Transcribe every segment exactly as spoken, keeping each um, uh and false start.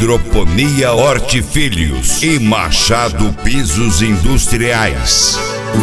Hidroponia Hortifilhos e Machado Pisos Industriais.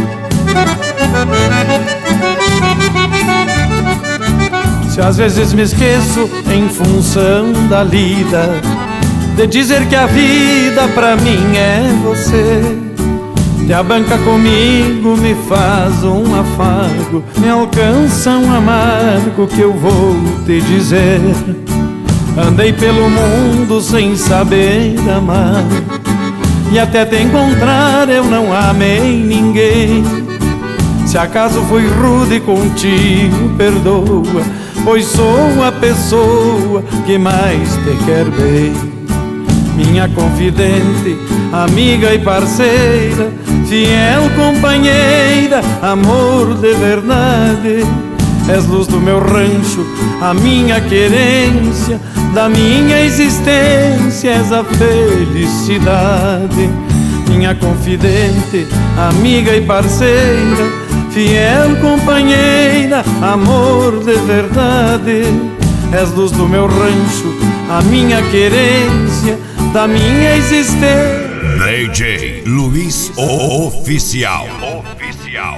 Se às vezes me esqueço em função da lida, de dizer que a vida pra mim é você, te abanca comigo, me faz um afago, me alcança um amargo que eu vou te dizer. Andei pelo mundo sem saber amar, e até te encontrar eu não amei ninguém. Se acaso fui rude contigo, perdoa, pois sou a pessoa que mais te quer bem. Minha confidente, amiga e parceira, fiel companheira, amor de verdade. És luz do meu rancho, a minha querência, da minha existência és a felicidade. Minha confidente, amiga e parceira, fiel companheira, amor de verdade. És luz do meu rancho, a minha querência, da minha existência. D J Luiz Oficial. Oficial.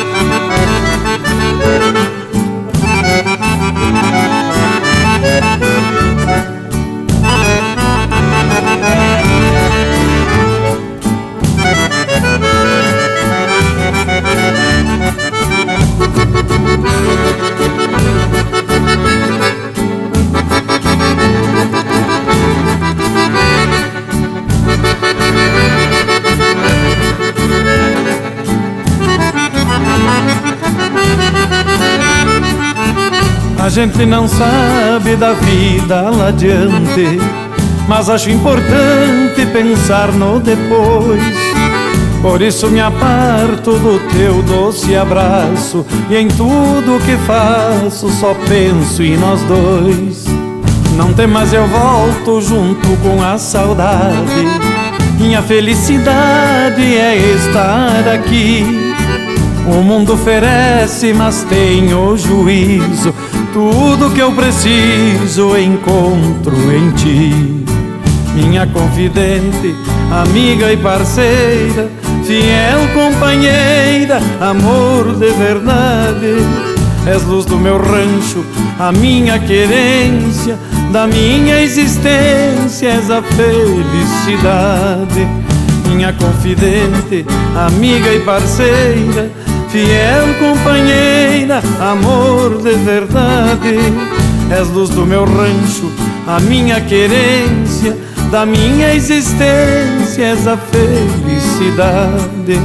A gente não sabe da vida lá adiante, mas acho importante pensar no depois. Por isso me aparto do teu doce abraço, e em tudo que faço só penso em nós dois. Não temas, eu volto junto com a saudade, minha felicidade é estar aqui. O mundo oferece, mas tenho juízo, tudo que eu preciso encontro em ti. Minha confidente, amiga e parceira, fiel companheira, amor de verdade. És luz do meu rancho, a minha querência, da minha existência és a felicidade. Minha confidente, amiga e parceira, fiel companheira, amor de verdade. És luz do meu rancho, a minha querência, da minha existência és a felicidade.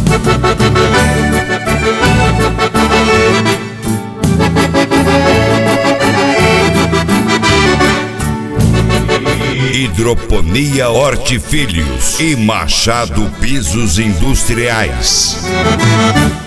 Hidroponia Hortifilhos e Machado Pisos Industriais.